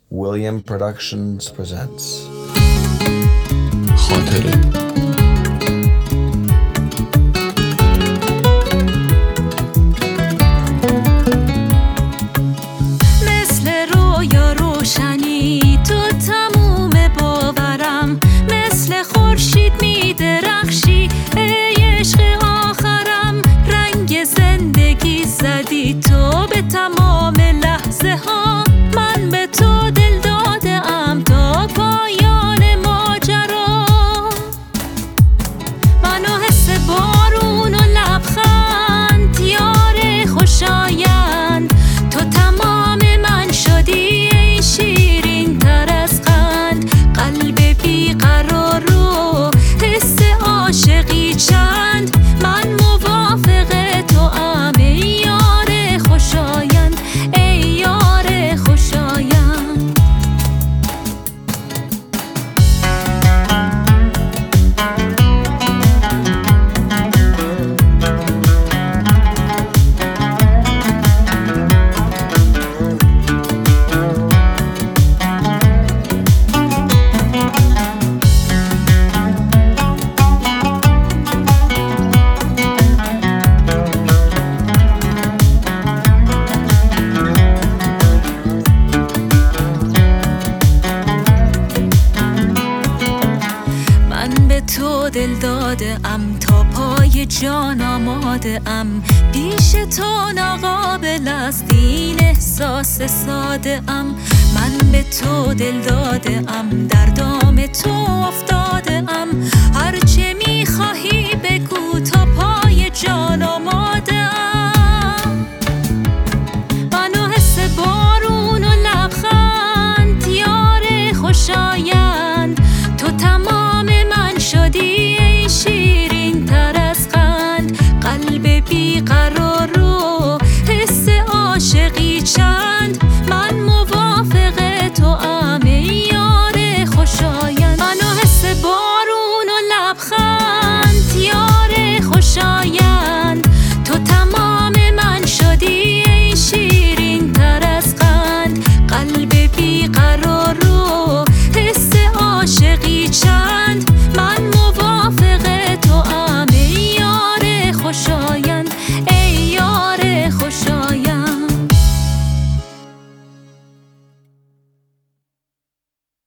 William Productions presents خاطره. مثل رویا روشنی تو تموم باورم، مثل خورشید می درخشی ای عشق آخرم. رنگ زندگی زدی تو به تمام لحظه ها، من به تو دل دادم تا پایان ماجرا. منو حس بارون و لبخند یار خوشایند، تو تمام من شدی ای شیرین تر از قند. قلب بیقرار رو حس عاشقی چند، من موافق تو ام ای یار خوشایند، ای یار خوشایند. من به تو دل داده ام تا پای جان آماده ام، پیش تو ناقابل است این احساس ساده ام. من به تو دل داده ام، در دام تو افتاده ام، هرچه